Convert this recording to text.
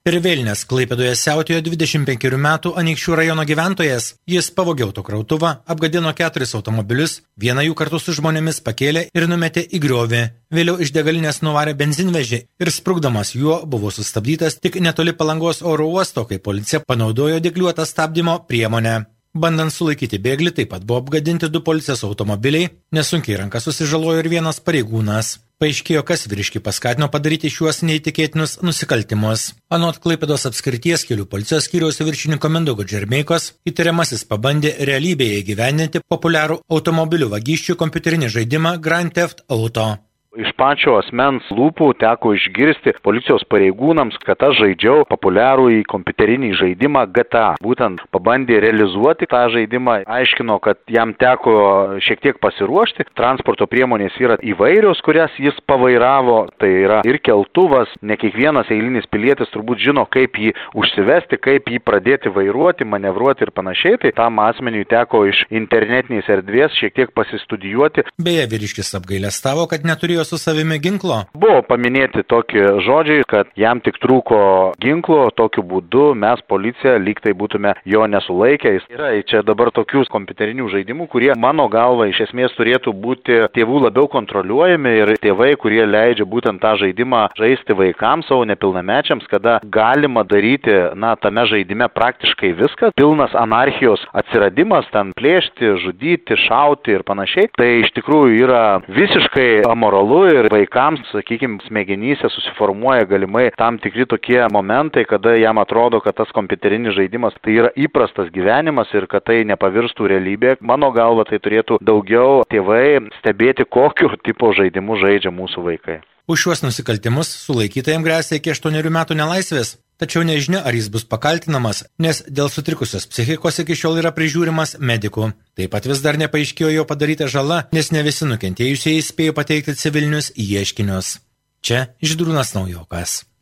Per vėlines Klaipėdoje siautėjo 25 metų Anykščių rajono gyventojas. Jis pavogė autokrautuvą, apgadino 4 automobilius, vieną jų kartu su žmonėmis pakėlė ir numetė į griovį. Vėliau iš degalinės nuvarė benzinvežį ir sprukdamas juo buvo sustabdytas tik netoli Palangos oro uosto, kai policija panaudojo dygliuotą stabdymo priemonę. Bandant sulaikyti bėglį, taip pat buvo apgadinti 2 policijos automobiliai, nesunkiai ranką susižalojo ir vienas pareigūnas. Paaiškėjo, kas vyriškį paskatino padaryti šiuos neįtikėtinus nusikaltimus. Anot Klaipėdos apskrities kelių policijos skyriaus viršininko Mindaugo Džermeikos, įtariamasis pabandė realybėje įgyvendinti populiarų automobilių vagysčių kompiuterinį žaidimą Grand Theft Auto. Iš pačio asmens lūpų teko išgirsti policijos pareigūnams, kad aš žaidžiau populiarųjį kompiuterinį žaidimą GTA. Būtent pabandė realizuoti tą žaidimą, aiškino, kad jam teko šiek tiek pasiruošti. Transporto priemonės yra įvairios, kurias jis pavairavo. Tai yra ir keltuvas, ne kiekvienas eilinis pilietis turbūt žino, kaip jį užsivesti, kaip jį pradėti vairuoti, manevruoti ir panašiai. Tai tam asmeniui teko iš internetinės erdvės šiek tiek pasistudijuoti. Beje, vyriškis apgailestavo, kad neturėjo su savimi ginklo. Buvo paminėti tokie žodžiai, kad jam tik trūko ginklo, tokiu būdu mes policija lyg tai būtume jo nesulaikę. Yra čia dabar tokių kompiuterinių žaidimų, kurie mano galva iš esmės turėtų būti tėvų labiau kontroliuojami ir tėvai, kurie leidžia būtent tą žaidimą žaisti vaikams, savo nepilnamečiams, kada galima daryti, tame žaidime praktiškai viską. Pilnas anarchijos atsiradimas, ten plėšti, žudyti, šauti ir panašiai. Tai iš tikrųjų yra visiškai amoralu. Ir vaikams, sakykime, smegenyse susiformuoja galimai tam tikri tokie momentai, kada jam atrodo, kad tas kompiuterinis žaidimas tai yra įprastas gyvenimas ir kad tai nepavirstų realybė. Mano galva, tai turėtų daugiau tėvai stebėti, kokiu tipo žaidimu žaidžia mūsų vaikai. Už šiuos nusikaltimus sulaikytajam gresia iki 8 metų nelaisvės. Tačiau nežinia, ar jis bus pakaltinamas, nes dėl sutrikusios psichikos iki šiol yra prižiūrimas medikų. Taip pat vis dar nepaaiškėjo jo padaryta žala, nes ne visi nukentėjusieji spėjo pateikti civilinius ieškinius. Čia Žydrūnas Naujokas.